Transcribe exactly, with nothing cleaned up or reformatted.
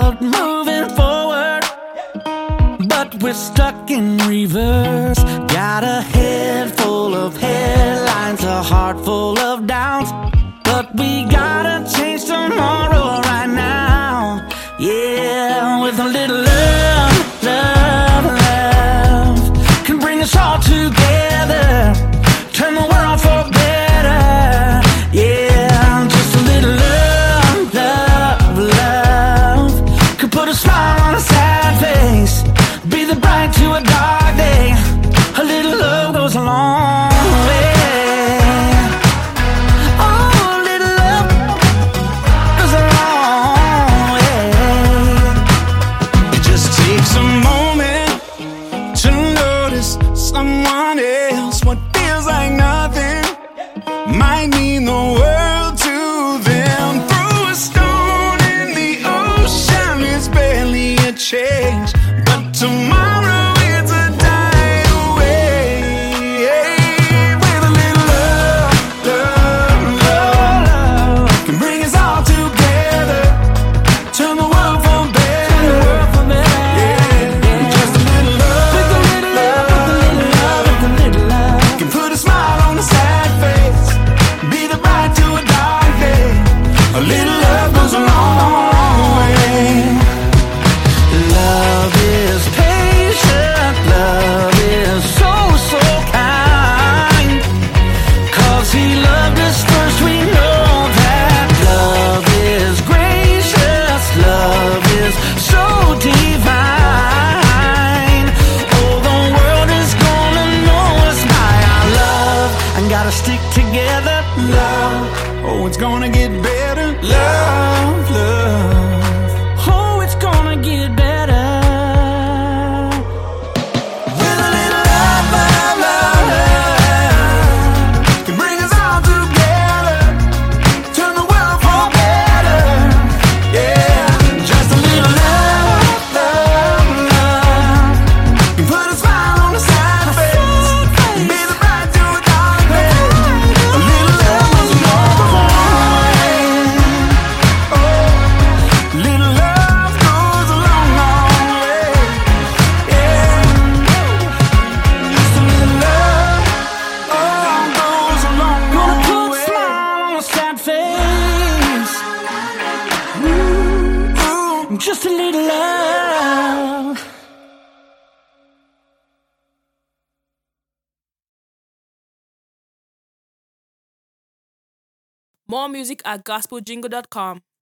world moving forward, but we're stuck in reverse. Got a head full of headlines, a heart full of doubts, but we gotta change tomorrow right now. Yeah, with a little love, love, love can bring us all together, turn the world for better. Yeah, just a little love, love, love could put a smile on a sad face, be the bright to a dark day. A little love goes a long way. Oh, a little love goes a long way. It just takes a moment to notice someone else. What feels like nothing might mean the world to them. Throw a stone in the ocean, it's barely a change, but tomorrow it's a die away. With a little love, love, love can bring us all together, turn the world for better. Yeah, just a little love, with a little love, with a little love can put a smile on a sad face, be the bright to a dark day. A little love goes a long way. Love is patient, love is so, so kind. Cause he loved us first, we know that. Love is gracious, love is so divine. Oh, the world is gonna know us by our love, and gotta stick together, love. Oh, it's gonna get better, love, love. Oh, it's gonna get better. With a little love, love, love, love can bring us all together, turn the world for better. Yeah, just a little love, love, love can put a smile on a sad face, be the bright to a dark day. A little love goes a long way. Oh, little love goes a long, long way. Yeah, just a little love, oh, goes a long, long way. Gonna put a smile on a sad face. Ooh, just a little love. More music at gospel jingle dot com.